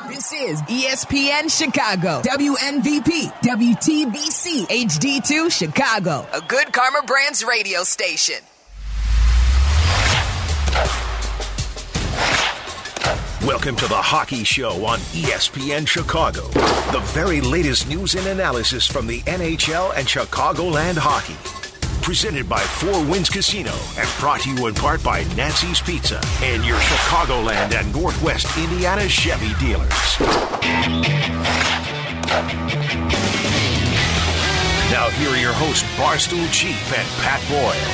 This is ESPN Chicago, WNVP, WTBC, HD2 Chicago, a Good Karma Brands radio station. Welcome to the Hockey Show on ESPN Chicago. The very latest news and analysis from the NHL and Chicagoland hockey. Presented by Four Winds Casino and brought to you in part by Nancy's Pizza and your Chicagoland and Northwest Indiana Chevy dealers. Now here are your hosts, Barstool Chief and Pat Boyle.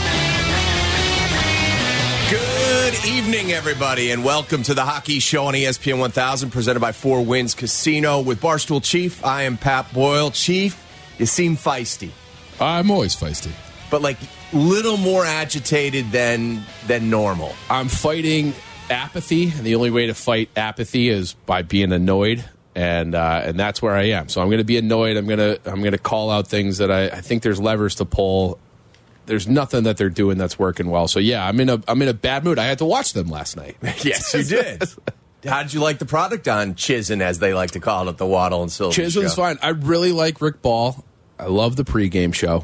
Good evening, everybody, and welcome to the Hockey Show on ESPN 1000, presented by Four Winds Casino. With Barstool Chief, I am Pat Boyle. Chief, you seem feisty. I'm always feisty. But, like, little more agitated than normal. I'm fighting apathy, and the only way to fight apathy is by being annoyed, and that's where I am. So I'm going to be annoyed. I'm going to call out things that I think there's levers to pull. There's nothing that they're doing that's working well. So yeah, I'm in a bad mood. I had to watch them last night. Yes, you did. How did you like the product on Chizen, as they like to call it, the Waddle and Silver Chizen's show? Fine. I really like Rick Ball. I love the pregame show.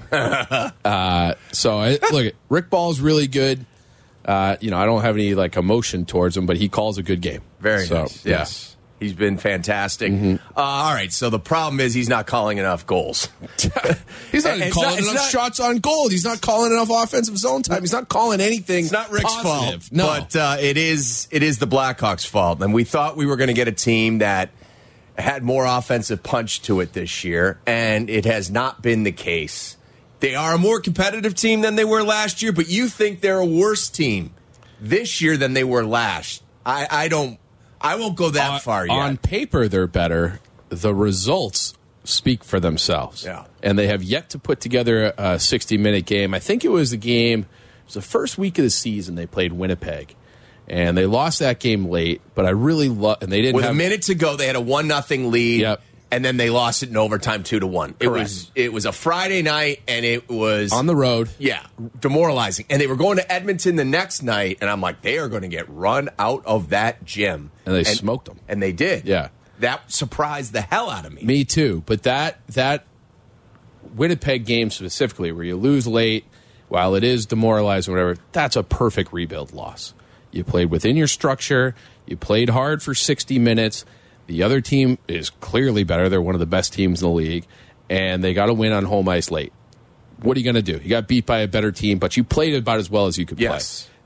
Look, Rick Ball is really good. I don't have any emotion towards him, but he calls a good game. Very nice. Yeah. Yes. He's been fantastic. Mm-hmm. All right, so the problem is he's not calling enough goals. He's not calling enough shots on goal. He's not calling enough offensive zone time. He's not calling anything. It's not Rick's positive. fault, No. But it is the Blackhawks' fault. And we thought we were going to get a team that had more offensive punch to it this year, and it has not been the case. They are a more competitive team than they were last year, but you think they're a worse team this year than they were last. I won't go that far yet. On paper, they're better. The results speak for themselves. Yeah. And they have yet to put together a 60-minute game. I think it was the first week of the season they played Winnipeg. And they lost that game late, but I really love, and they didn't With have a minute to go, they had a 1-0 lead. Yep. And then they lost it in overtime 2-1. It was a Friday night, and it was on the road. Yeah, demoralizing. And they were going to Edmonton the next night, and I'm like, they are going to get run out of that gym. And they smoked them. And they did. Yeah. That surprised the hell out of me. Me too. But that Winnipeg game specifically, where you lose late, while it is demoralizing, whatever, that's a perfect rebuild loss. You played within your structure. You played hard for 60 minutes. The other team is clearly better. They're one of the best teams in the league, and they got to win on home ice late. What are you going to do? You got beat by a better team, but you played about as well as you could play.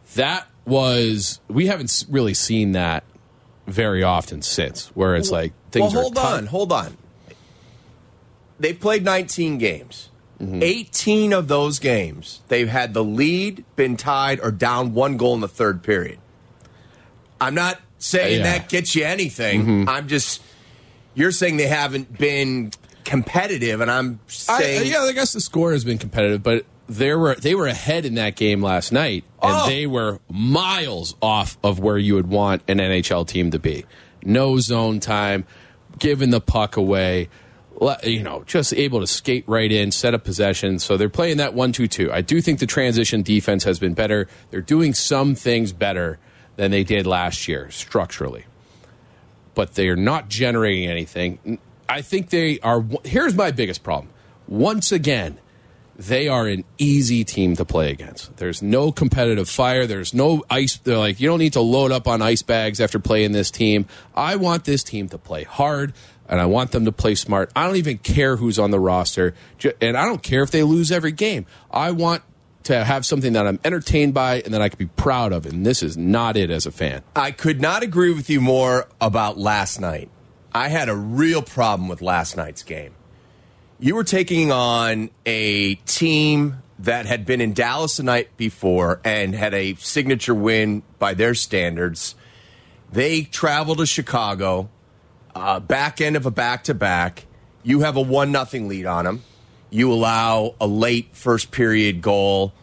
We haven't really seen that very often since, where it's like things are hold on. They've played 19 games. Mm-hmm. 18 of those games, they've had the lead, been tied, or down 1 goal in the third period. I'm not saying that gets you anything. Mm-hmm. You're saying they haven't been competitive, and I'm saying... I guess the score has been competitive, but they were ahead in that game last night, and they were miles off of where you would want an NHL team to be. No zone time, giving the puck away, just able to skate right in, set up possession. So they're playing that 1-2-2. I do think the transition defense has been better. They're doing some things better than they did last year structurally. But they are not generating anything. I think they are. Here's my biggest problem. Once again, they are an easy team to play against. There's no competitive fire. There's no ice. They're like, you don't need to load up on ice bags after playing this team. I want this team to play hard, and I want them to play smart. I don't even care who's on the roster, and I don't care if they lose every game. I want to have something that I'm entertained by and that I can be proud of, and this is not it as a fan. I could not agree with you more about last night. I had a real problem with last night's game. You were taking on a team that had been in Dallas the night before and had a signature win by their standards. They travel to Chicago, back end of a back-to-back. You have a 1-0 lead on them. You allow a late first period goal.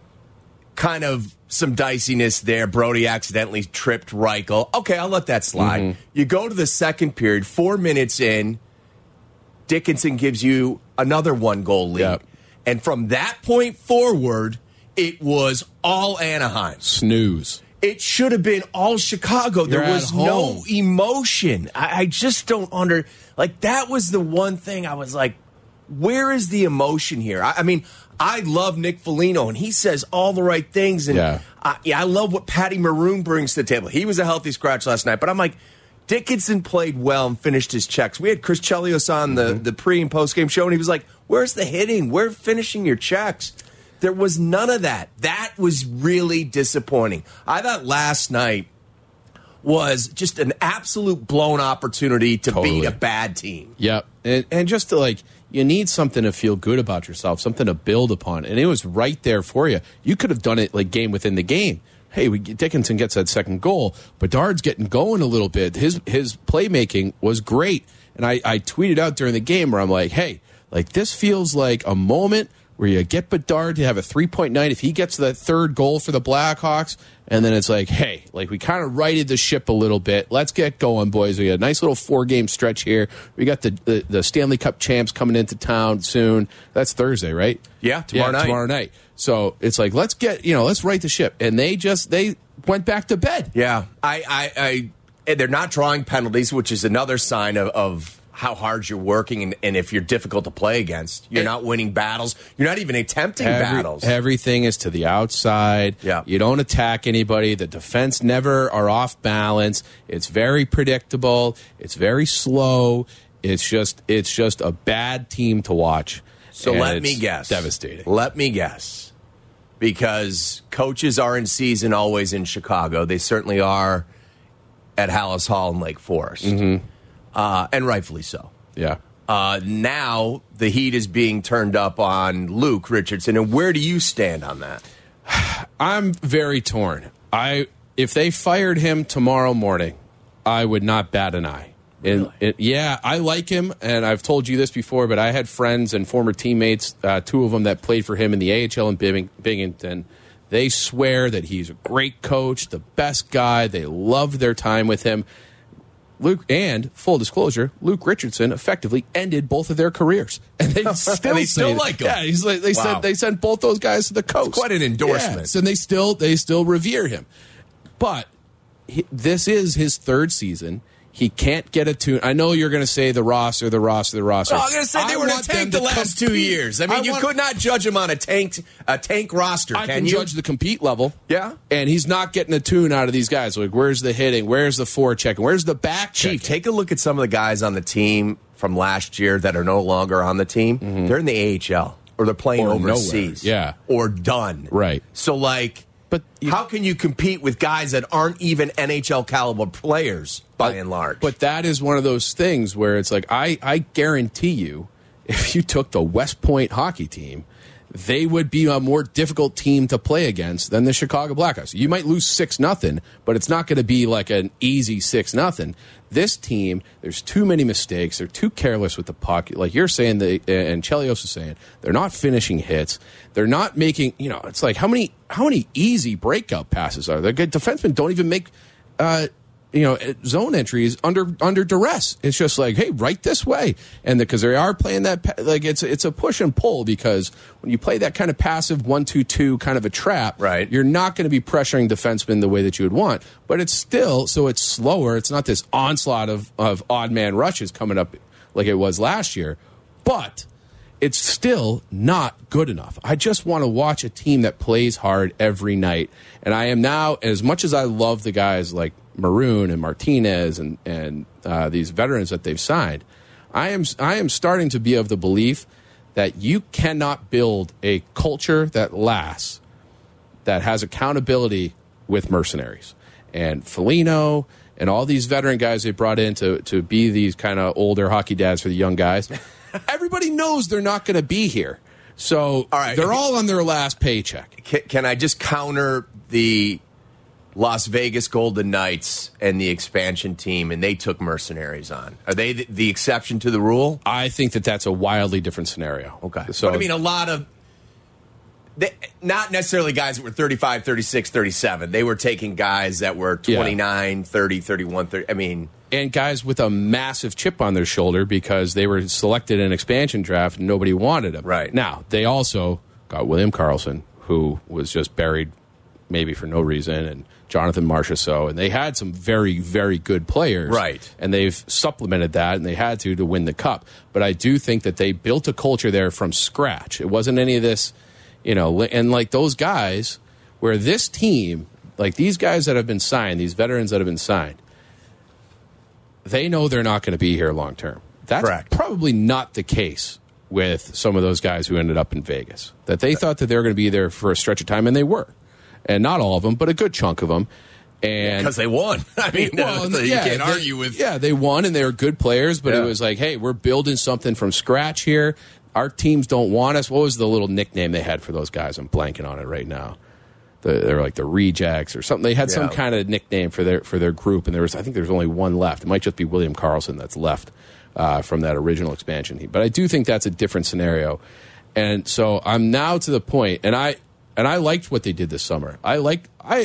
Kind of some diciness there. Brody accidentally tripped Reichel. Okay, I'll let that slide. Mm-hmm. You go to the second period, 4 minutes in, Dickinson gives you another 1-goal lead. Yep. And from that point forward, it was all Anaheim. Snooze. It should have been all Chicago. You're there was at home. no emotion. I just don't that was the one thing I was like, where is the emotion here? I mean, I love Nick Foligno, and he says all the right things. And I love what Patty Maroon brings to the table. He was a healthy scratch last night, but I'm like, Dickinson played well and finished his checks. We had Chris Chelios on the pre- and post-game show, and he was like, where's the hitting? Where's finishing your checks? There was none of that. That was really disappointing. I thought last night was just an absolute blown opportunity to beat a bad team. Yep. And just to you need something to feel good about yourself, something to build upon. And it was right there for you. You could have done it game within the game. Hey, Dickinson gets that second goal. Bedard's getting going a little bit. His playmaking was great. And I tweeted out during the game where I'm like, hey, this feels like a moment where you get Bedard to have a 3-point night if he gets that third goal for the Blackhawks, and then it's like, hey, we kind of righted the ship a little bit. Let's get going, boys. We got a nice little 4-game stretch here. We got the Stanley Cup champs coming into town soon. That's Thursday, right? Yeah, tomorrow night. So it's like, let's get, let's right the ship. And they went back to bed. Yeah. They're not drawing penalties, which is another sign of how hard you're working, and if you're difficult to play against. You're not winning battles. You're not even attempting battles. Everything is to the outside. Yeah. You don't attack anybody. The defense never are off balance. It's very predictable. It's very slow. It's just a bad team to watch. So let me guess. Devastating. Let me guess. Because coaches are in season always in Chicago. They certainly are at Hallis Hall in Lake Forest. Mm-hmm. And rightfully so. Yeah. Now the heat is being turned up on Luke Richardson. And where do you stand on that? I'm very torn. If they fired him tomorrow morning, I would not bat an eye. Really? I like him, and I've told you this before, but I had friends and former teammates, two of them that played for him in the AHL in Binghamton. They swear that he's a great coach, the best guy. They loved their time with him. Luke, and full disclosure, Luke Richardson effectively ended both of their careers, and they still like him. Yeah, they sent both those guys to the coast. It's quite an endorsement. Yes, and they still revere him. But this is his third season. He can't get a tune. I know you're going to say the roster. No, I'm going to say they were in a tank the last 2 years. I mean, you could not judge him on a tank roster, I can judge the compete level. Yeah. And he's not getting a tune out of these guys. Where's the hitting? Where's the forechecking? Where's the back checking? Chief, take a look at some of the guys on the team from last year that are no longer on the team. Mm-hmm. They're in the AHL, or they're playing overseas. Nowhere. Yeah. Or done. Right. So, but how can you compete with guys that aren't even NHL caliber players by and large? But that is one of those things where it's like, I guarantee you, if you took the West Point hockey team, they would be a more difficult team to play against than the Chicago Blackhawks. You might lose 6-0, but it's not going to be like an easy 6-0. This team, there's too many mistakes. They're too careless with the puck. Like you're saying, and Chelios is saying, they're not finishing hits. They're not making, it's like how many easy breakout passes are there? Defensemen don't even make, zone entries under duress. It's just like, hey, right this way. And because they are playing that, it's a push and pull, because when you play that kind of passive 1-2-2 kind of a trap, right, you're not going to be pressuring defensemen the way that you would want. But it's still, so it's slower. It's not this onslaught of odd man rushes coming up like it was last year. But it's still not good enough. I just want to watch a team that plays hard every night. And I am now, as much as I love the guys like Maroon and Martinez and these veterans that they've signed, I am starting to be of the belief that you cannot build a culture that lasts, that has accountability with mercenaries. And Foligno and all these veteran guys they brought in to be these kind of older hockey dads for the young guys, everybody knows they're not going to be here. So they're all on their last paycheck. Can I just counter the Las Vegas Golden Knights and the expansion team, and they took mercenaries on? Are they the exception to the rule? I think that's a wildly different scenario. Okay. So, but I mean, a lot of, not necessarily guys that were 35, 36, 37. They were taking guys that were 29, 30, 31, 30. I mean, and guys with a massive chip on their shoulder because they were selected in an expansion draft and nobody wanted them. Right. Now, they also got William Karlsson, who was just buried maybe for no reason, and Jonathan Marchessault, and they had some very, very good players. Right. And they've supplemented that, and they had to win the Cup. But I do think that they built a culture there from scratch. It wasn't any of this, and like those guys, where this team, like these guys that have been signed, these veterans that have been signed, they know they're not going to be here long term. That's Correct. Probably not the case with some of those guys who ended up in Vegas. That they thought that they were going to be there for a stretch of time, and they were. And not all of them, but a good chunk of them. And because they won. I mean, you can't argue with. Yeah, they won, and they were good players, but it was like, hey, we're building something from scratch here. Our teams don't want us. What was the little nickname they had for those guys? I'm blanking on it right now. They're like the Rejects or something. They had some kind of nickname for their group, and I think there's only one left. It might just be William Karlsson that's left from that original expansion team. But I do think that's a different scenario. And so I'm now to the point, and I liked what they did this summer. I like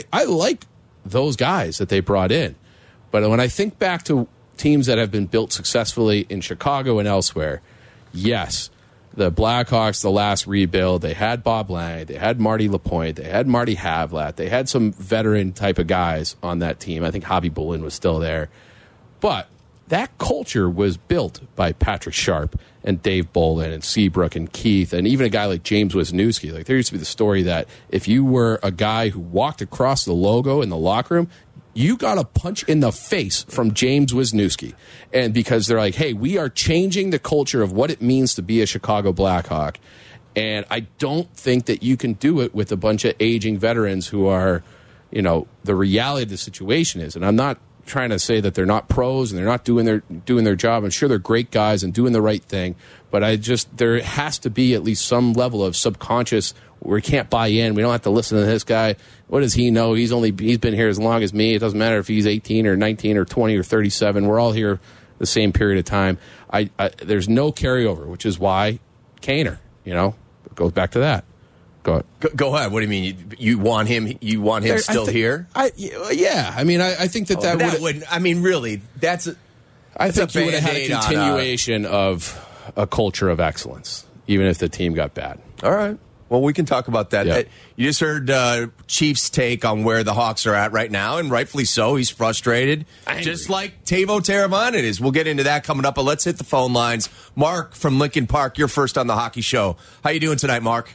those guys that they brought in. But when I think back to teams that have been built successfully in Chicago and elsewhere, yes, the Blackhawks, the last rebuild, they had Bob Lang, they had Marty Lapointe, they had Marty Havlat, they had some veteran type of guys on that team. I think Hobby Bullen was still there. But that culture was built by Patrick Sharp and Dave Bolin and Seabrook and Keith and even a guy like James Wisniewski. Like, there used to be the story that if you were a guy who walked across the logo in the locker room, you got a punch in the face from James Wisniewski. And because they're like, hey, we are changing the culture of what it means to be a Chicago Blackhawk. And I don't think that you can do it with a bunch of aging veterans who are, the reality of the situation is. And I'm not trying to say that they're not pros and they're not doing their job. I'm sure they're great guys and doing the right thing. But there has to be at least some level of subconscious where we can't buy in. We don't have to listen to this guy. What does he know? He's been here as long as me. It doesn't matter if he's 18 or 19 or 20 or 37. We're all here the same period of time. There's no carryover, which is why Kaner, it goes back to that. Go ahead. What do you mean? You want him? You want him still here? Yeah. I mean, I think that would. I mean, really, I think you would have had a continuation of a culture of excellence, even if the team got bad. All right. Well, we can talk about that. Yeah. You just heard Chief's take on where the Hawks are at right now, and rightfully so. He's frustrated, just like Teuvo Teravainen is. We'll get into that coming up, but let's hit the phone lines. Mark from Lincoln Park, you're first on the Hockey Show. How you doing tonight, Mark?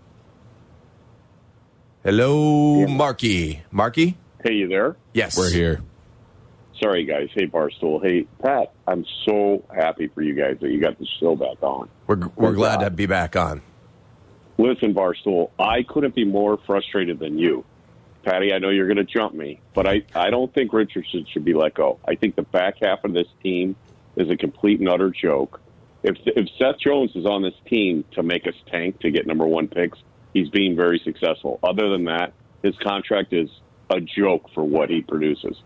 Hello, Marky. Marky? Hey, you there? Yes. We're here. Sorry, guys. Hey, Barstool. Hey, Pat, I'm so happy for you guys that you got the show back on. We're glad to be back on. Listen, Barstool, I couldn't be more frustrated than you. Patty, I know you're going to jump me, but I don't think Richardson should be let go. I think the back half of this team is a complete and utter joke. If Seth Jones is on this team to make us tank to get number one picks, he's being very successful. Other than that, his contract is a joke for what he produces.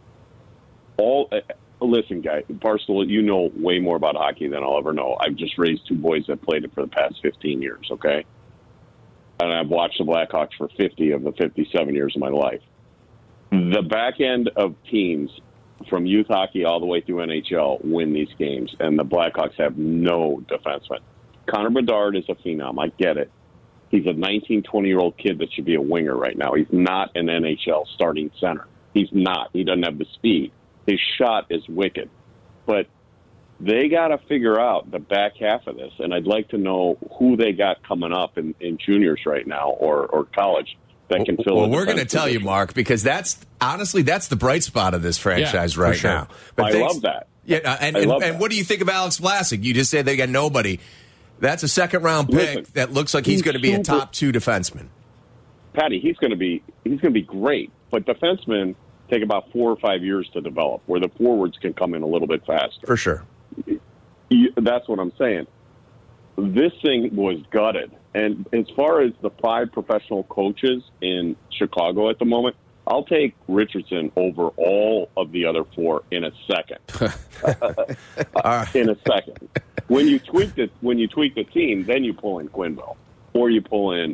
Listen, guy, Barstool, you know way more about hockey than I'll ever know. I've just raised two boys that played it for the past 15 years, okay? And I've watched the Blackhawks for 50 of the 57 years of my life. The back end of teams from youth hockey all the way through NHL win these games, and the Blackhawks have no defenseman. Connor Bedard is a phenom. I get it. He's a 19, 20-year-old kid that should be a winger right now. He's not an NHL starting center. He's not. He doesn't have the speed. His shot is wicked. But they got to figure out the back half of this, and I'd like to know who they got coming up in juniors right now or college that can fill. Well, we're going to tell you, Mark, because that's the bright spot of this franchise right now. But I love that. Yeah, and what do you think of Alex Vlasic? You just said they got nobody. That's a second-round pick that looks like he's going to be a top two defenseman. Patty, he's going to be great, but defensemen take about 4 or 5 years to develop, where the forwards can come in a little bit faster. For sure. That's what I'm saying. This thing was gutted. And as far as the 5 professional coaches in Chicago at the moment, I'll take Richardson over all of the other 4 in a second. In a second. When you tweak the team, then you pull in Quenneville, or you pull in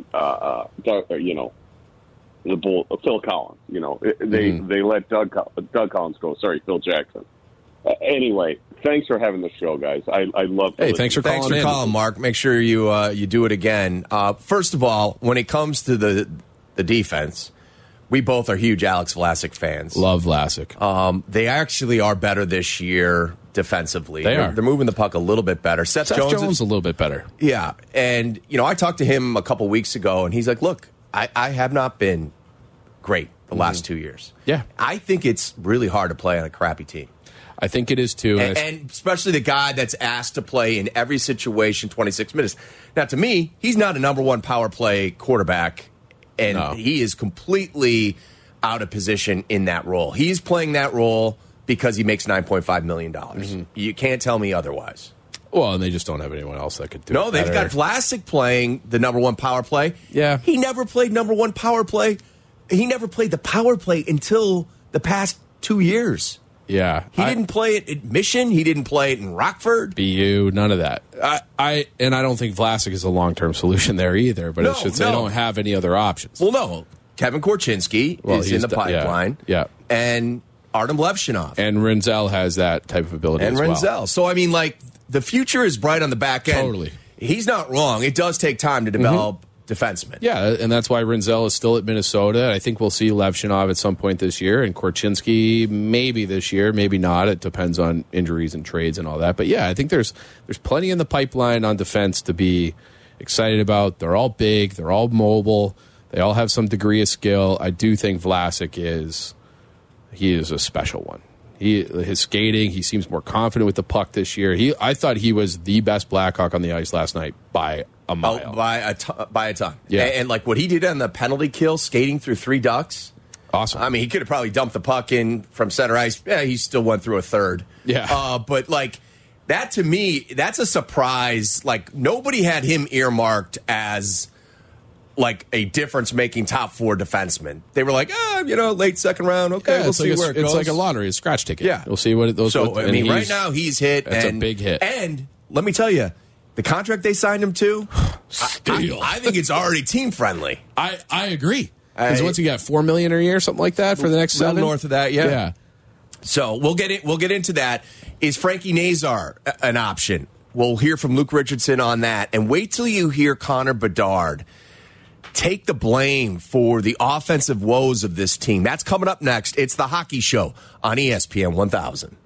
Phil Collins. They let Doug Collins go. Sorry, Phil Jackson. Anyway, thanks for having the show, guys. I love. Hey, thanks for calling, Mark. Make sure you do it again. First of all, when it comes to the defense, We both are huge Alex Vlasic fans. Love Vlasic. They actually are better this year defensively. They're moving the puck a little bit better. Seth Jones a little bit better. Yeah. And, I talked to him a couple weeks ago, and he's like, look, I have not been great the last 2 years. Yeah. I think it's really hard to play on a crappy team. I think it is, too. And especially the guy that's asked to play in every situation 26 minutes. Now, to me, he's not a number one power play quarterback, and he is completely out of position in that role. He's playing that role because he makes $9.5 million. Mm-hmm. You can't tell me otherwise. Well, and they just don't have anyone else that could do it. No, they've got Vlasic playing the number one power play. Yeah. He never played number one power play. He never played the power play until the past 2 years. Yeah. He didn't play it at Mission. He didn't play it in Rockford. BU, none of that. I don't think Vlasic is a long-term solution there either, but it's just they don't have any other options. Well, no. Kevin Korchinski is in the pipeline. Yeah. And Artem Levshinov. And Renzel has that type of ability as well. Renzel. So, the future is bright on the back end. Totally. He's not wrong. It does take time to develop defensemen. Yeah, and that's why Renzel is still at Minnesota. I think we'll see Levshinov at some point this year, and Korchinski maybe this year, maybe not. It depends on injuries and trades and all that. But yeah, I think there's plenty in the pipeline on defense to be excited about. They're all big. They're all mobile. They all have some degree of skill. I do think Vlasic is a special one. His skating, he seems more confident with the puck this year. I thought he was the best Blackhawk on the ice last night by a mile. Oh, by a ton. Yeah. And like what he did on the penalty kill, skating through 3 ducks. Awesome. He could have probably dumped the puck in from center ice. Yeah, he still went through a third. Yeah. But that to me, that's a surprise. Nobody had him earmarked as a difference-making top 4 defenseman. They were like, late second round. Okay, we'll see where it goes. It's like a lottery, a scratch ticket. Yeah. We'll see what those. So, right now he's hit. That's a big hit. And let me tell you, the contract they signed him to, I think it's already team-friendly. I agree. Because once you got $4 million a year, something like that for the next 7, north of that, yeah. Yeah. So we'll get into that. Is Frankie Nazar an option? We'll hear from Luke Richardson on that, and wait till you hear Connor Bedard take the blame for the offensive woes of this team. That's coming up next. It's the Hockey Show on ESPN 1000.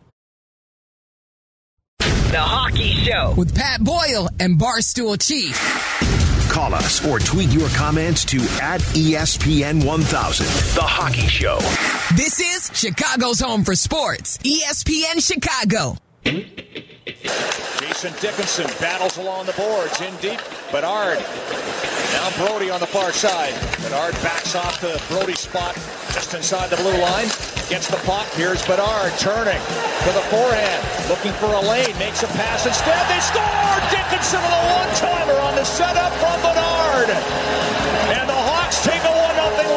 The Hockey Show with Pat Boyle and Barstool Chief. Call us or tweet your comments to @ESPN 1000. The Hockey Show. This is Chicago's home for sports. ESPN Chicago. Jason Dickinson battles along the boards in deep. Bedard. Now Brody on the far side. Bedard backs off to Brody's spot just inside the blue line. Gets the puck. Here's Bedard turning to the forehand. Looking for a lane. Makes a pass instead. They score! Dickinson with a one-timer on the setup from Bedard. And the Hawks take a 1-0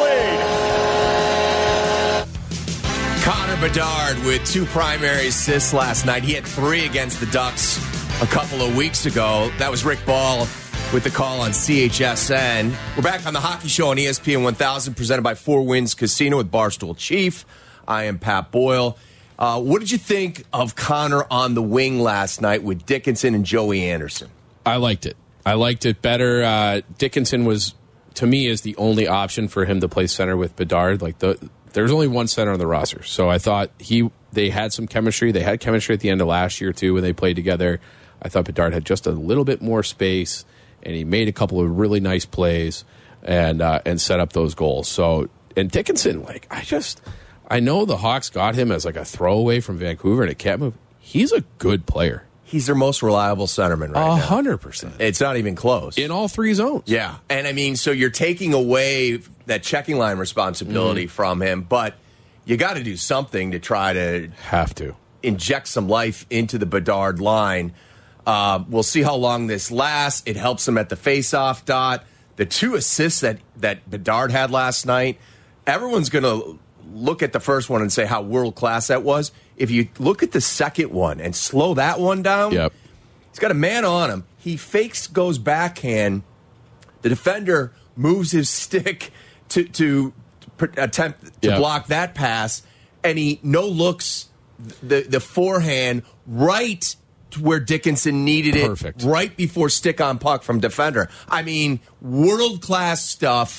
lead. Connor Bedard with 2 primary assists last night. He had 3 against the Ducks a couple of weeks ago. That was Rick Ball with the call on CHSN. We're back on the Hockey Show on ESPN 1000, presented by Four Winds Casino with Barstool Chief. I am Pat Boyle. What did you think of Connor on the wing last night with Dickinson and Joey Anderson? I liked it. I liked it better. Dickinson was, to me, is the only option for him to play center with Bedard. There's only one center on the roster, so I thought they had some chemistry. They had chemistry at the end of last year too when they played together. I thought Bedard had just a little bit more space, and he made a couple of really nice plays and set up those goals. So, and Dickinson, I know the Hawks got him as a throwaway from Vancouver and it can't move. He's a good player. He's their most reliable centerman right now. 100%. It's not even close. In all 3 zones. Yeah. And so you're taking away that checking line responsibility from him, but you got to do something to try to inject some life into the Bedard line. We'll see how long this lasts. It helps him at the faceoff dot. The 2 assists that Bedard had last night, everyone's going to look at the first one and say how world-class that was. If you look at the second one and slow that one down, he's got a man on him. He fakes, goes backhand. The defender moves his stick to attempt to block that pass, and he no-looks the forehand right to where Dickinson needed it. Perfect. Right before stick-on puck from defender. World-class stuff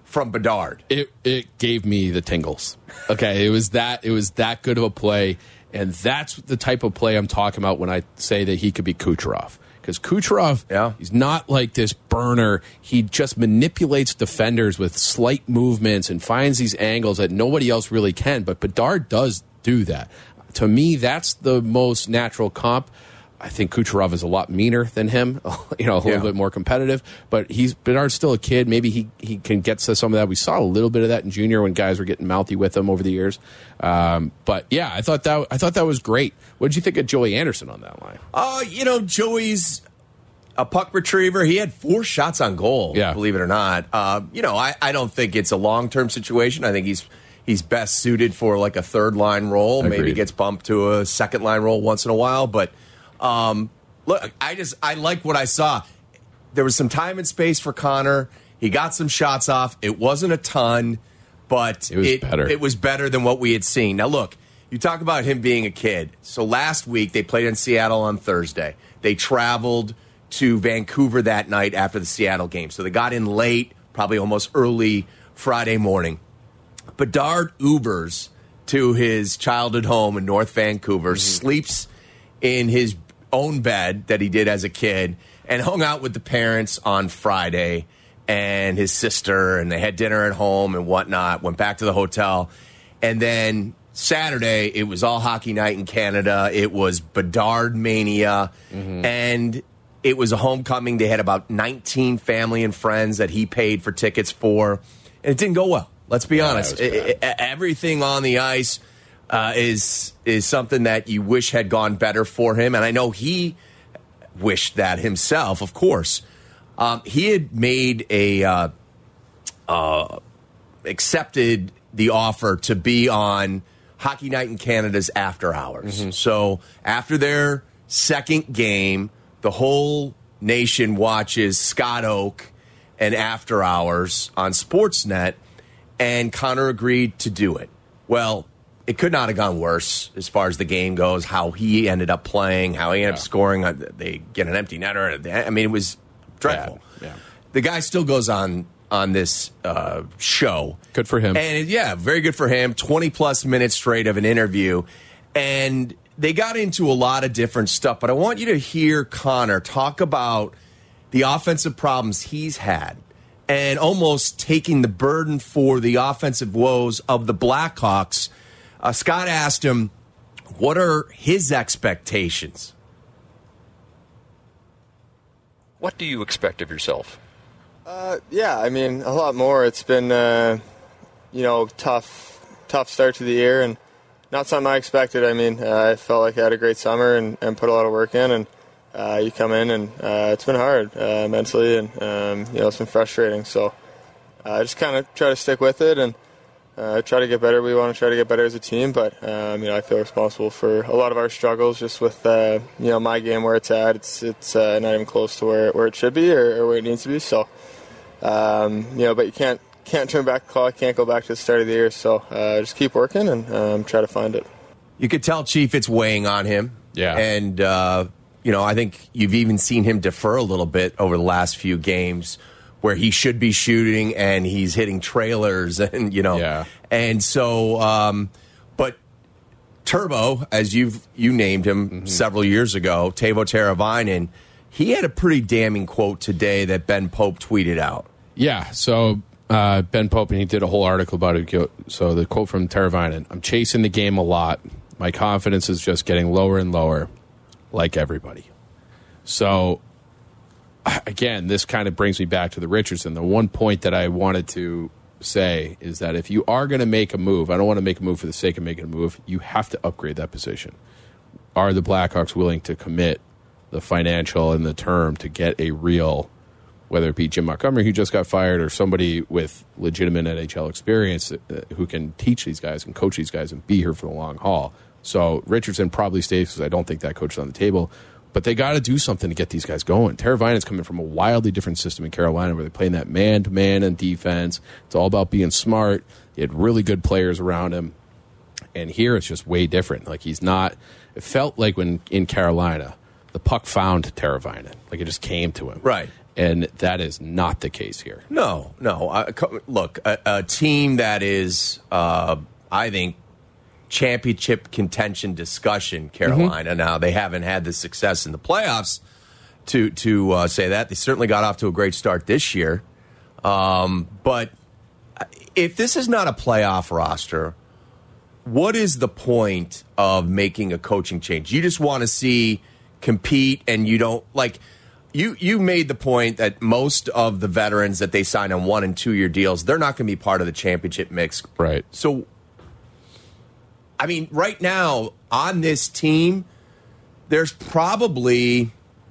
from Bedard. It gave me the tingles. Okay, it was that good of a play, and that's the type of play I'm talking about when I say that he could be Kucherov. Because Kucherov, he's not like this burner. He just manipulates defenders with slight movements and finds these angles that nobody else really can. But Bedard does do that. To me, that's the most natural comp. I think Kucherov is a lot meaner than him, a little bit more competitive. But Bedard's still a kid. Maybe he can get to some of that. We saw a little bit of that in junior when guys were getting mouthy with him over the years. But yeah, I thought that was great. What did you think of Joey Anderson on that line? Joey's a puck retriever. He had 4 shots on goal. Yeah. Believe it or not. I don't think it's a long-term situation. I think he's best suited for like a third-line role. Agreed. Maybe gets bumped to a second-line role once in a while, but. Look, I like what I saw. There was some time and space for Connor. He got some shots off. It wasn't a ton, but it was better than what we had seen. Now, look, you talk about him being a kid. So last week, they played in Seattle on Thursday. They traveled to Vancouver that night after the Seattle game. So they got in late, probably almost early Friday morning. Bedard Ubers to his childhood home in North Vancouver, sleeps in his own bed that he did as a kid, and hung out with the parents on Friday and his sister, and they had dinner at home and whatnot, went back to the hotel. And then Saturday, it was all hockey night in Canada. It was Bedard mania, and it was a homecoming. They had about 19 family and friends that he paid for tickets for, and it didn't go well. Let's be honest. Everything on the ice is something that you wish had gone better for him, and I know he wished that himself. Of course, he had made accepted the offer to be on Hockey Night in Canada's After Hours. So after their second game, the whole nation watches Scott Oak and After Hours on Sportsnet, and Connor agreed to do it. Well, it could not have gone worse as far as the game goes, how he ended up playing, how he ended up scoring. They get an empty netter. I mean, it was dreadful. Yeah. The guy still goes on this show. Good for him. And, very good for him. 20-plus minutes straight of an interview. And they got into a lot of different stuff. But I want you to hear Connor talk about the offensive problems he's had and almost taking the burden for the offensive woes of the Blackhawks. Scott asked him, what are his expectations? What do you expect of yourself? A lot more. It's been, tough start to the year, and not something I expected. I felt like I had a great summer and put a lot of work in, and you come in, and it's been hard mentally, and, it's been frustrating. So I just kind of try to stick with it and try to get better. We want to try to get better as a team, but I feel responsible for a lot of our struggles just with my game where it's at. It's not even close to where it should be or where it needs to be. So but you can't turn back the clock, can't go back to the start of the year. So just keep working and try to find it. You could tell, Chief, it's weighing on him. Yeah, and I think you've even seen him defer a little bit over the last few games, where he should be shooting and he's hitting trailers and, And so, but Turbo, as you named him several years ago, Teuvo Teravainen, he had a pretty damning quote today that Ben Pope tweeted out. Yeah, so Ben Pope, and he did a whole article about it. So the quote from Teravainen, I'm chasing the game a lot. My confidence is just getting lower and lower, like everybody. So again, this kind of brings me back to the Richardson. The one point that I wanted to say is that if you are going to make a move, I don't want to make a move for the sake of making a move, you have to upgrade that position. Are the Blackhawks willing to commit the financial and the term to get a real, whether it be Jim Montgomery, who just got fired, or somebody with legitimate NHL experience who can teach these guys and coach these guys and be here for the long haul? So Richardson probably stays because I don't think that coach is on the table. But they got to do something to get these guys going. Teravainen's coming from a wildly different system in Carolina where they play in that man-to-man and defense. It's all about being smart. He had really good players around him. And here it's just way different. Like he's not – it felt like when in Carolina, the puck found Teravainen. Like it just came to him. Right. And that is not the case here. No. Look, a team that is, I think, championship contention discussion, Carolina. Now, they haven't had the success in the playoffs to say that. They certainly got off to a great start this year. But if this is not a playoff roster, what is the point of making a coaching change? You just want to see compete, and you don't like. You made the point that most of the veterans that they sign on 1- and 2-year deals, they're not going to be part of the championship mix. Right. So, I mean, right now on this team, there's probably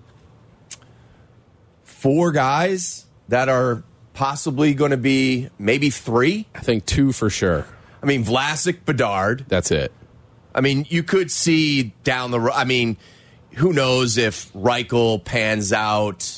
4 guys that are possibly going to be maybe 3. I think 2 for sure. I mean, Vlasic, Bedard. That's it. I mean, you could see down the road. I mean, who knows if Reichel pans out?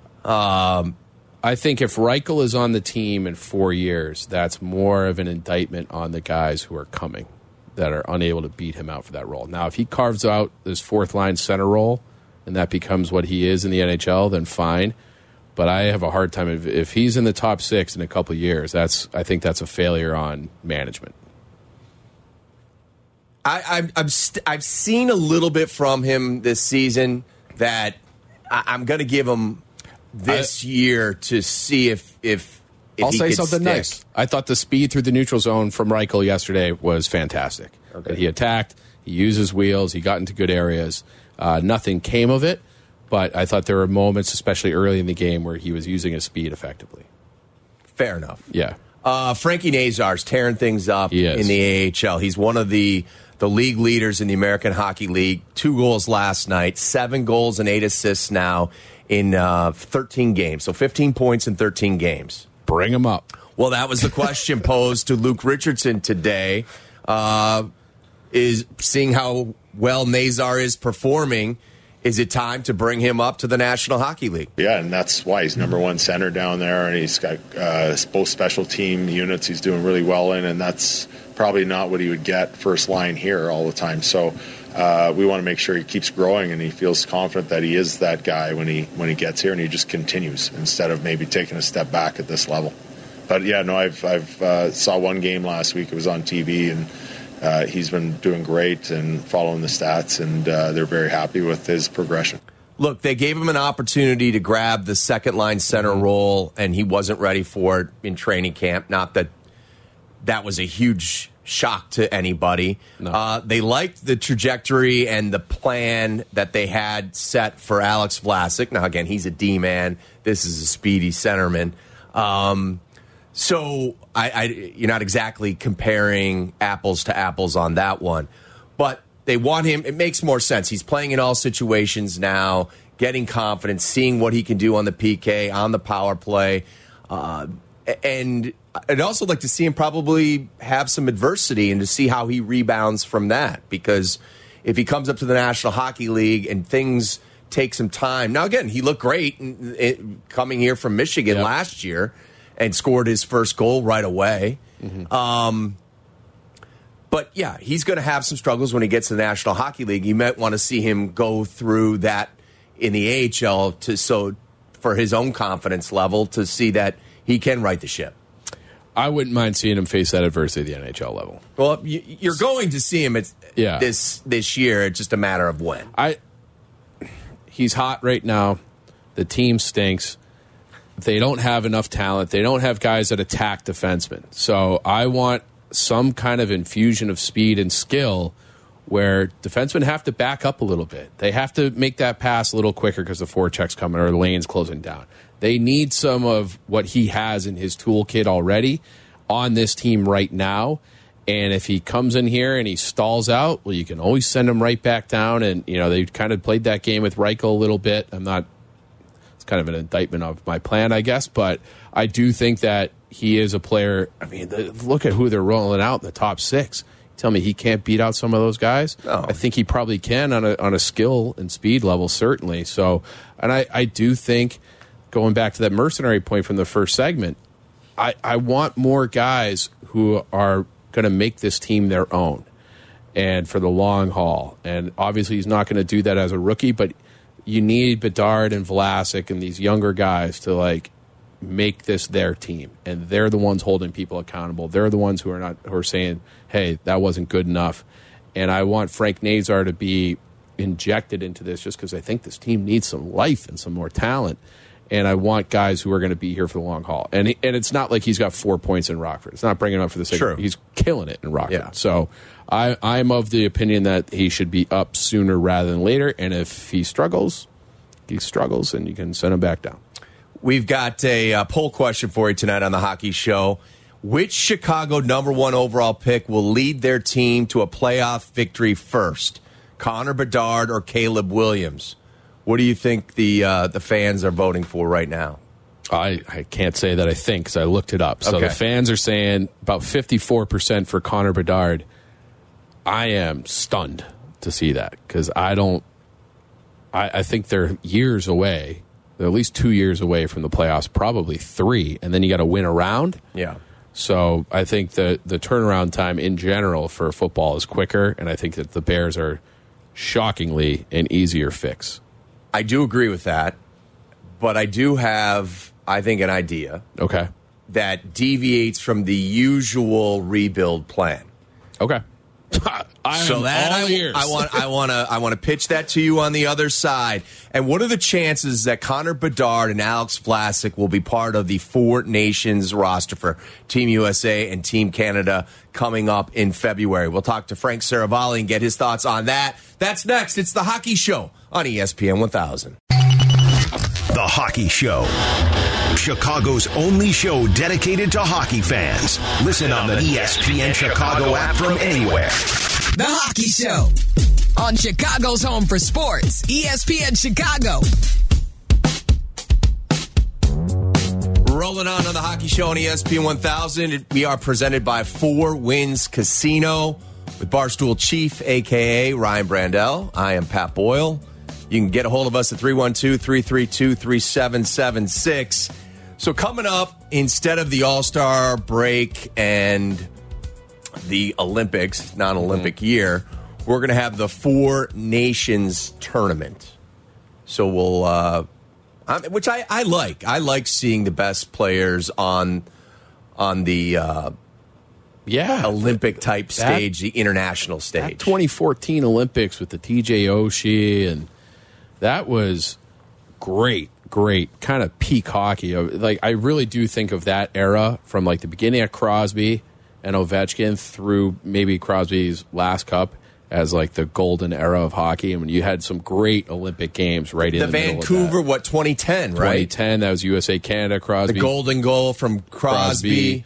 I think if Reichel is on the team in 4 years, that's more of an indictment on the guys who are coming that are unable to beat him out for that role. Now, if he carves out this 4th-line center role and that becomes what he is in the NHL, then fine. But I have a hard time if he's in the top 6 in a couple of years. I think that's a failure on management. I've seen a little bit from him this season that I'm going to give him this year to see if I'll he say could something stick. nice. I thought the speed through the neutral zone from Reichel yesterday was fantastic. Okay. He attacked, he used his wheels, he got into good areas. Nothing came of it, but I thought there were moments, especially early in the game, where he was using his speed effectively. Fair enough. Yeah. Frankie Nazar's tearing things up He is. in the AHL. He's one of the league leaders in the American Hockey League. 2 goals last night, 7 goals and 8 assists now in 13 games. So 15 points in 13 games. Bring him up. Well, that was the question posed to Luke Richardson today. Is seeing how well Nazar is performing, is it time to bring him up to the National Hockey League? Yeah, and that's why he's number 1 center down there, and he's got both special team units he's doing really well in, and that's probably not what he would get first line here all the time. So we want to make sure he keeps growing and he feels confident that he is that guy when he gets here, and he just continues instead of maybe taking a step back at this level. But yeah, no, I've saw 1 game last week. It was on TV, and he's been doing great and following the stats, and they're very happy with his progression. Look, they gave him an opportunity to grab the second-line center role, and he wasn't ready for it in training camp. Not that that was a huge shock to anybody. No. They liked the trajectory and the plan that they had set for Alex Vlasic. Now, again, he's a D-man. This is a speedy centerman. So you're not exactly comparing apples to apples on that one. But they want him. It makes more sense. He's playing in all situations now, getting confidence, seeing what he can do on the PK, on the power play. And I'd also like to see him probably have some adversity and to see how he rebounds from that. Because if he comes up to the National Hockey League and things take some time. Now, again, he looked great coming here from Michigan last year and scored his first goal right away. Mm-hmm. But, yeah, he's going to have some struggles when he gets to the National Hockey League. You might want to see him go through that in the AHL for his own confidence level to see that he can right the ship. I wouldn't mind seeing him face that adversity at the NHL level. Well, you're going to see him this year. It's just a matter of when. He's hot right now. The team stinks. They don't have enough talent. They don't have guys that attack defensemen. So I want some kind of infusion of speed and skill where defensemen have to back up a little bit. They have to make that pass a little quicker because the forecheck's coming or the lane's closing down. They need some of what he has in his toolkit already on this team right now. And if he comes in here and he stalls out, well, you can always send him right back down. And, they kind of played that game with Reichel a little bit. It's kind of an indictment of my plan, I guess. But I do think that he is a player. I mean, look at who they're rolling out in the top 6. Tell me he can't beat out some of those guys? No. I think he probably can on a skill and speed level, certainly. So, and I do think, going back to that mercenary point from the first segment, I want more guys who are going to make this team their own and for the long haul. And obviously he's not going to do that as a rookie, but you need Bedard and Vlasic and these younger guys to like make this their team, and they're the ones holding people accountable. They're the ones who are saying, "Hey, that wasn't good enough." And I want Frank Nazar to be injected into this just because I think this team needs some life and some more talent. And I want guys who are going to be here for the long haul. And it's not like he's got 4 points in Rockford. It's not bringing him up for the sake of it. He's killing it in Rockford. Yeah. So I'm of the opinion that he should be up sooner rather than later. And if he struggles, and you can send him back down. We've got a poll question for you tonight on the Hockey Show. Which Chicago #1 overall pick will lead their team to a playoff victory first? Connor Bedard or Caleb Williams? What do you think the fans are voting for right now? I can't say that I think because I looked it up. So the fans are saying about 54% for Connor Bedard. I am stunned to see that because I think they're years away. They're at least 2 years away from the playoffs, probably 3, and then you got to win a round. Yeah. So I think the turnaround time in general for football is quicker, and I think that the Bears are shockingly an easier fix. I do agree with that, but I do have, I think, an idea. Okay. That deviates from the usual rebuild plan. Okay. I want to pitch that to you on the other side. And what are the chances that Connor Bedard and Alex Vlasic will be part of the Four Nations roster for Team USA and Team Canada coming up in February? We'll talk to Frank Saravalli and get his thoughts on that. That's next. It's the Hockey Show on ESPN 1000. The Hockey Show. Chicago's only show dedicated to hockey fans. Listen on the ESPN Chicago app from anywhere. The Hockey Show on Chicago's home for sports, ESPN Chicago. Rolling on the Hockey Show on ESPN 1000. We are presented by Four Winds Casino with Barstool Chief, a.k.a. Ryan Brandell. I am Pat Boyle. You can get a hold of us at 312-332-3776. So coming up, instead of the All-Star break and the Olympics, non-Olympic year, we're going to have the Four Nations tournament. So we'll, which I like. I like seeing the best players on the Olympic type stage, the international stage. 2014 Olympics with the TJ Oshie, and that was great. Kind of peak hockey. Like, I really do think of that era from like the beginning of Crosby and Ovechkin through maybe Crosby's last cup as like the golden era of hockey. I mean, you had some great Olympic games right in the middle of that. Vancouver, 2010, right? 2010, that was USA Canada, Crosby. The golden goal from Crosby.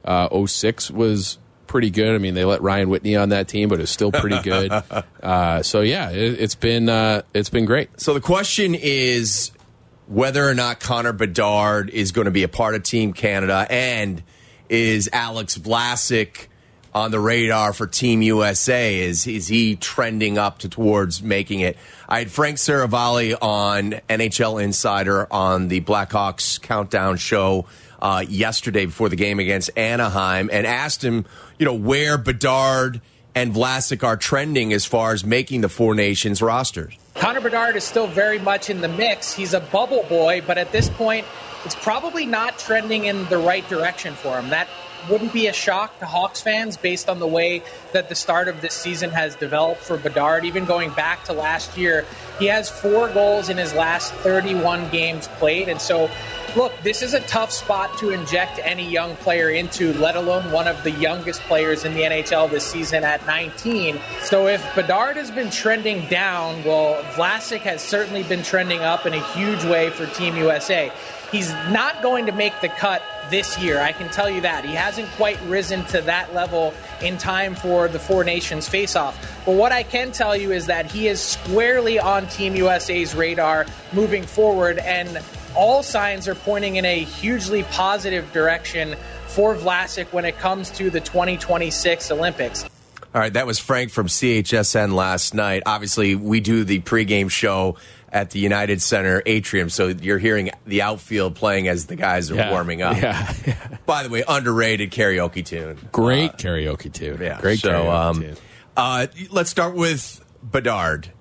06 was pretty good. I mean, they let Ryan Whitney on that team, but it's still pretty good. So yeah, it's been great. So the question is whether or not Connor Bedard is going to be a part of Team Canada, and is Alex Vlasic on the radar for Team USA? Is he trending up towards making it? I had Frank Saravalli on NHL Insider on the Blackhawks Countdown show yesterday before the game against Anaheim, and asked him, where Bedard and Vlasic are trending as far as making the Four Nations rosters. Connor Bedard is still very much in the mix. He's a bubble boy, but at this point, it's probably not trending in the right direction for him. That wouldn't be a shock to Hawks fans based on the way that the start of this season has developed for Bedard. Even going back to last year, he has 4 goals in his last 31 games played. And so, look, this is a tough spot to inject any young player into, let alone one of the youngest players in the NHL this season at 19. So if Bedard has been trending down, well, Vlasic has certainly been trending up in a huge way for Team USA. He's not going to make the cut this year, I can tell you that. He hasn't quite risen to that level in time for the Four Nations face-off. But what I can tell you is that he is squarely on Team USA's radar moving forward, and all signs are pointing in a hugely positive direction for Vlasic when it comes to the 2026 Olympics. All right, that was Frank from CHSN last night. Obviously, we do the pregame show at the United Center atrium, so you're hearing the outfield playing as the guys are warming up. Yeah. By the way, underrated karaoke tune. Great karaoke tune. Yeah. Great karaoke tune. Let's start with Bedard.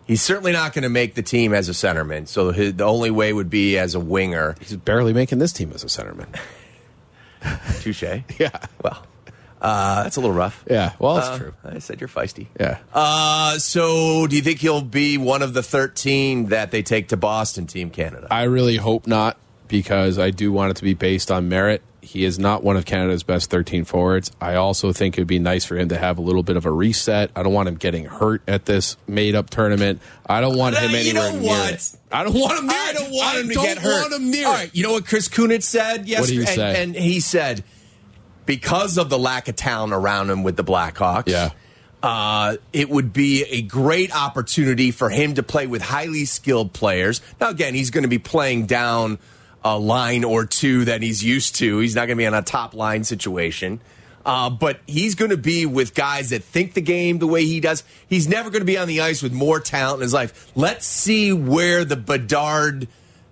He's certainly not going to make the team as a centerman, so the only way would be as a winger. He's barely making this team as a centerman. Touche. Yeah. Well, that's a little rough. Yeah, well, that's true. I said you're feisty. Yeah. So do you think he'll be one of the 13 that they take to Boston, Team Canada? I really hope not, because I do want it to be based on merit. He is not one of Canada's best 13 forwards. I also think it would be nice for him to have a little bit of a reset. I don't want him getting hurt at this made-up tournament. I don't want him anywhere near it. I don't want him near it. I don't want him to get hurt. I don't want him near All it. right, you know what Chris Kunitz said yesterday? What did he say? And he said, because of the lack of talent around him with the Blackhawks, it would be a great opportunity for him to play with highly skilled players. Now, again, he's going to be playing down a line or two that he's used to. He's not going to be on a top line situation. But he's going to be with guys that think the game the way he does. He's never going to be on the ice with more talent in his life. Let's see where the Bedard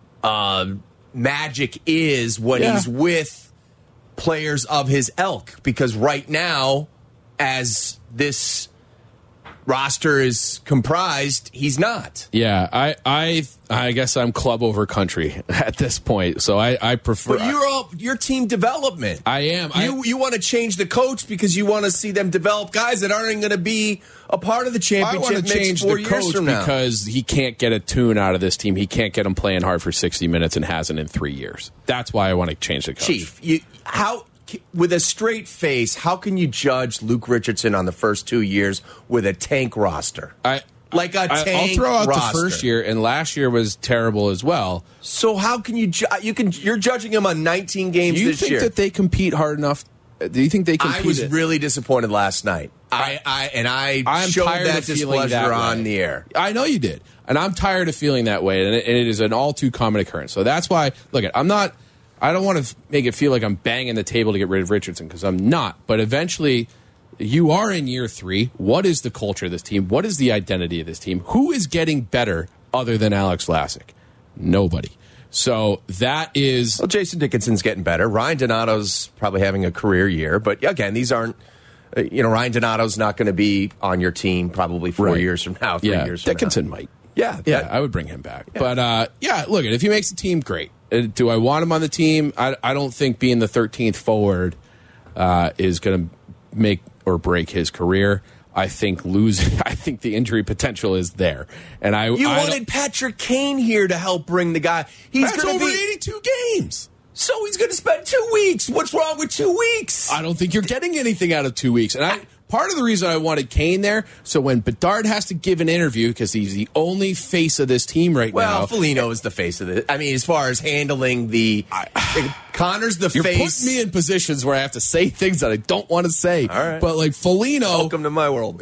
magic is when he's with players of his ilk. Because right now, as this roster is comprised, he's not. Yeah, I guess I'm club over country at this point. So I prefer. But you're team development. I am. You want to change the coach because you want to see them develop guys that aren't going to be a part of the championship. I want to change the coach because he can't get a tune out of this team. He can't get him playing hard for 60 minutes and hasn't in 3 years. That's why I want to change the coach. Chief, with a straight face, how can you judge Luke Richardson on the first 2 years with a tank roster? I'll throw out roster. the first year, and last year was terrible as well. So how can you're judging him on 19 games this year? Do you think that they compete hard enough? Do you think they compete? I was really disappointed last night. I'm showed tired that of feeling displeasure that on way. the air. I know you did, and I'm tired of feeling that way, and it is an all too common occurrence. So that's why. Look, I don't want to make it feel like I'm banging the table to get rid of Richardson, because I'm not. But eventually, you are in year 3. What is the culture of this team? What is the identity of this team? Who is getting better other than Alex Vlasic? Nobody. So that is... Well, Jason Dickinson's getting better. Ryan Donato's probably having a career year. But again, these aren't... Ryan Donato's not going to be on your team probably 4 years from now, 3 years from now. Dickinson might. Yeah, I would bring him back. Yeah. But, look, if he makes the team, great. Do I want him on the team? I don't think being the 13th forward is going to make or break his career. I think the injury potential is there. And you wanted Patrick Kane here to help bring the guy. That's over 82 games. So he's going to spend 2 weeks. What's wrong with 2 weeks? I don't think you're getting anything out of 2 weeks. And part of the reason I wanted Kane there, so when Bedard has to give an interview, because he's the only face of this team now. Well, Foligno is the face of it. I mean, as far as handling Connor's the You're face. You're putting me in positions where I have to say things that I don't want to say. All right. But like Foligno. Welcome to my world.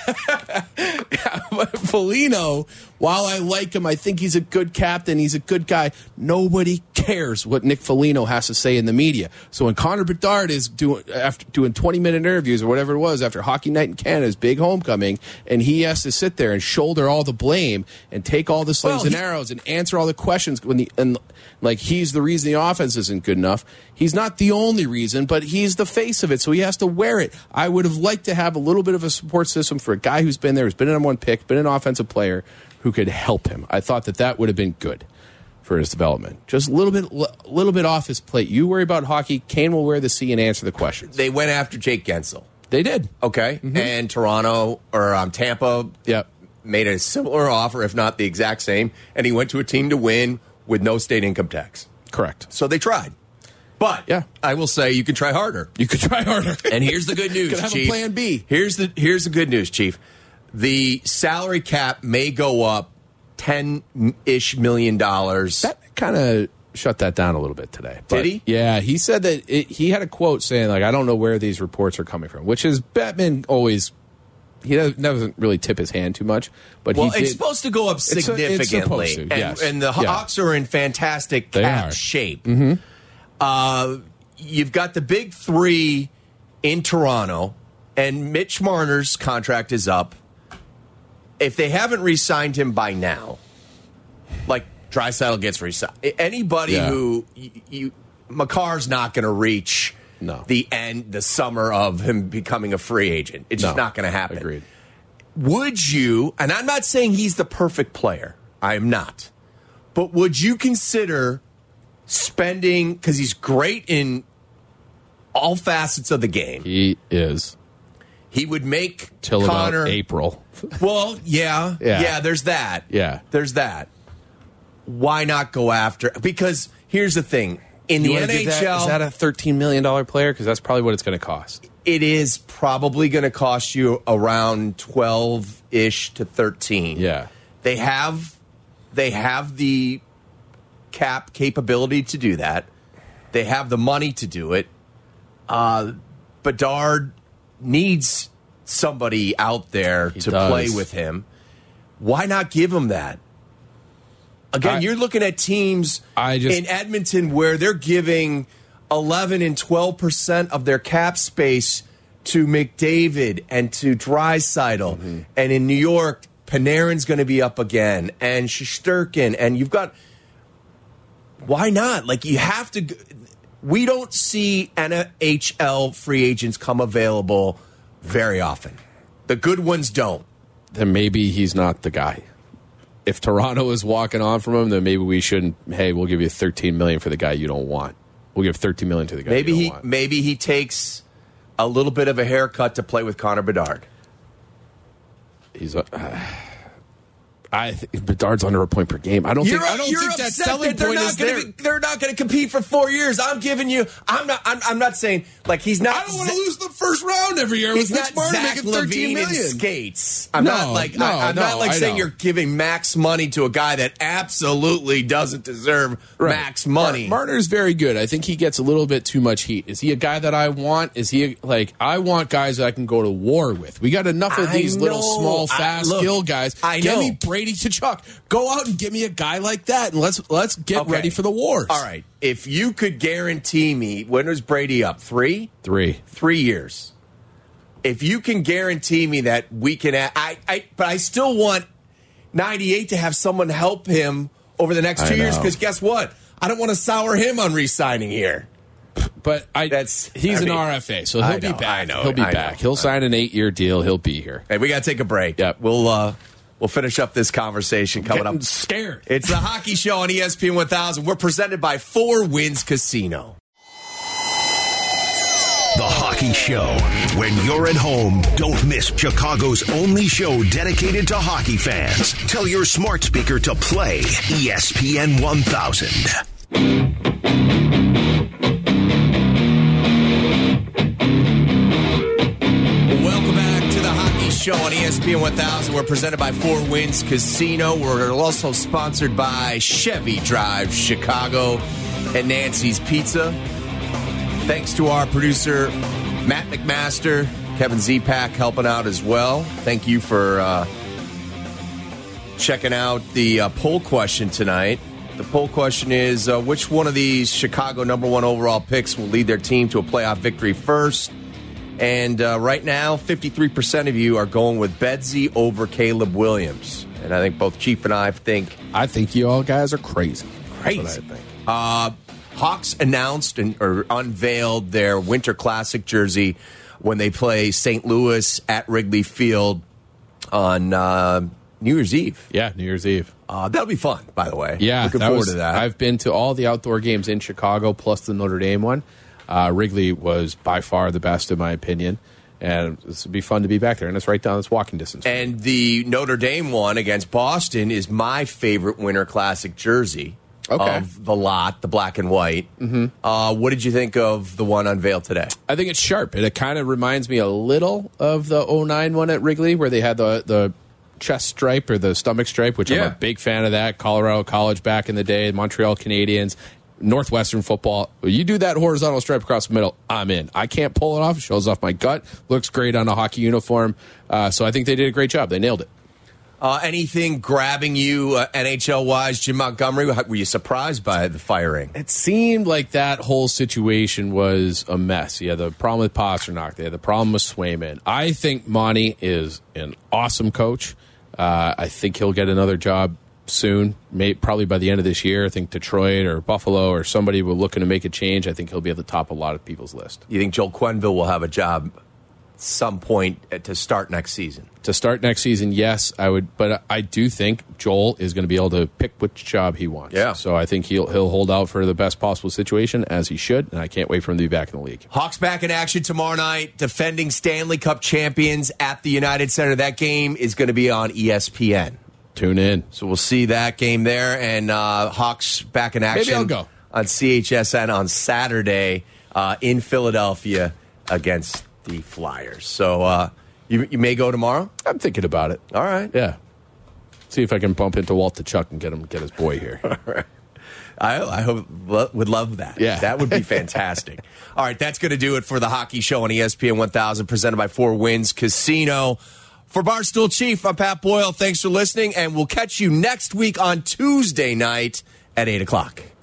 But Foligno, while I like him, I think he's a good captain, he's a good guy, nobody cares what Nick Foligno has to say in the media. So when Connor Bedard is doing 20-minute interviews or whatever it was after Hockey Night in Canada's big homecoming, and he has to sit there and shoulder all the blame and take all the slings and arrows and answer all the questions like he's the reason the offense isn't good enough. He's not the only reason, but he's the face of it, so he has to wear it. I would have liked to have a little bit of a support system for a guy who's been there, who's been a number 1 pick, been an offensive player, who could help him. I thought that would have been good for his development. Just a little bit off his plate. You worry about hockey. Kane will wear the C and answer the questions. They went after Jake Gensel. They did. Okay. Mm-hmm. And Tampa made a similar offer, if not the exact same, and he went to a team to win with no state income tax. Correct. So they tried. But I will say you can try harder. You could try harder. And here's the good news, you could have Chief. a plan B. Here's the good news, Chief. The salary cap may go up $10-ish million. That kind of shut that down a little bit today. Did he? Yeah, he said that he had a quote saying, like, I don't know where these reports are coming from, which is Bettman always... He doesn't really tip his hand too much, but it's supposed to go up significantly. It's supposed to, yes. And the Hawks are in fantastic cap shape. Mm-hmm. You've got the big 3 in Toronto, and Mitch Marner's contract is up. If they haven't re-signed him by now, like Draisaitl gets re-signed, anybody who Makar's not going to reach. No. The summer of him becoming a free agent. It's just not going to happen. Agreed. would you, and I'm not saying he's the perfect player, I am not, but would you consider spending, because he's great in all facets of the game. He is. He would make till Connor, about April. Well, yeah, there's that. Yeah. There's that. Why not go after? Because here's the thing. In the NHL... Is that a $13 million player? Because that's probably what it's going to cost. It is probably going to cost you around 12-ish to 13. Yeah. They have the cap capability to do that. They have the money to do it. Bedard needs somebody out there to play with him. Why not give him that? Again, you're looking at teams in Edmonton where they're giving 11 and 12% of their cap space to McDavid and to Draisaitl. Mm-hmm. And in New York, Panarin's going to be up again, and Shesterkin, and you've got... Why not? Like, you have to... We don't see NHL free agents come available very often. The good ones don't. Then maybe he's not the guy. If Toronto is walking on from him, then maybe we shouldn't. Hey, we'll give you $13 million for the guy you don't want. We'll give $13 million to the guy you don't want. Maybe he takes a little bit of a haircut to play with Connor Bedard. I think Bedard's under a point per game. I don't think that selling point is there. They're not going to compete for 4 years. I'm giving you. I'm not saying like he's not. I don't want to lose the first round every year. He's with not Zach making Levine in skates. I'm not saying you're giving max money to a guy that absolutely doesn't deserve max money. Marner's very good. I think he gets a little bit too much heat. Is he a guy that I want? Is he like I want guys that I can go to war with? We got enough of these little small, fast skill guys. Give me Brady Tkachuk. Go out and give me a guy like that, and let's get ready for the wars. All right. If you could guarantee me, when was Brady up? 3 years. If you can guarantee me that we can, but I still want 98 to have someone help him over the next 2 years. Because guess what? I don't want to sour him on re-signing here. But he's an RFA, so he'll be back. He'll be back. He'll sign an 8-year deal. He'll be here. Hey, we got to take a break. Yep. We'll finish up this conversation coming up. Scared. It's the Hockey Show on ESPN 1000. We're presented by Four Winds Casino. The Hockey Show. When you're at home, don't miss Chicago's only show dedicated to hockey fans. Tell your smart speaker to play ESPN 1000. Show on ESPN 1000. We're presented by Four Winds Casino. We're also sponsored by Chevy Drive Chicago and Nancy's Pizza. Thanks to our producer, Matt McMaster, Kevin Zepak helping out as well. Thank you for checking out the poll question tonight. The poll question is, which one of these Chicago #1 overall picks will lead their team to a playoff victory first? And right now, 53% of you are going with Bedsy over Caleb Williams. And I think both Chief and I think... I think you all guys are crazy. Crazy. That's what I think. Hawks announced or unveiled their Winter Classic jersey when they play St. Louis at Wrigley Field on New Year's Eve. Yeah, New Year's Eve. That'll be fun, by the way. Yeah. Looking forward to that. I've been to all the outdoor games in Chicago, plus the Notre Dame one. Wrigley was by far the best, in my opinion. And this would be fun to be back there. And it's right down this walking distance. And the Notre Dame one against Boston is my favorite Winter Classic jersey of the lot, the black and white. Mm-hmm. What did you think of the one unveiled today? I think it's sharp. It kind of reminds me a little of the 09 one at Wrigley, where they had the chest stripe or the stomach stripe, which I'm a big fan of that. Colorado College back in the day, Montreal Canadiens. Northwestern football, you do that horizontal stripe across the middle, I'm in. I can't pull it off. It shows off my gut. Looks great on a hockey uniform. So I think they did a great job. They nailed it. Anything grabbing you NHL-wise, Jim Montgomery? Were you surprised by the firing? It seemed like that whole situation was a mess. You had the problem with Pasternak. They had the problem with Swayman. I think Monty is an awesome coach. I think he'll get another job soon, probably by the end of this year. I think Detroit or Buffalo or somebody will looking to make a change. I think he'll be at the top of a lot of people's list. You think Joel Quenneville will have a job some point to start next season. To start next season, yes, I would. But I do think Joel is going to be able to pick which job he wants. Yeah. So I think he'll hold out for the best possible situation, as he should, and I can't wait for him to be back in the league. Hawks back in action tomorrow night, defending Stanley Cup champions at the United Center. That game is going to be on ESPN. Tune in. So we'll see that game there, and Hawks back in action. Maybe I'll go. On CHSN on Saturday in Philadelphia against the Flyers. So you may go tomorrow? I'm thinking about it. All right. Yeah. See if I can bump into Walt Tkachuk and get his boy here. All right. I would love that. Yeah. That would be fantastic. All right, that's going to do it for the Hockey Show on ESPN 1000, presented by Four Winds Casino. For Barstool Chief, I'm Pat Boyle. Thanks for listening, and we'll catch you next week on Tuesday night at 8 o'clock.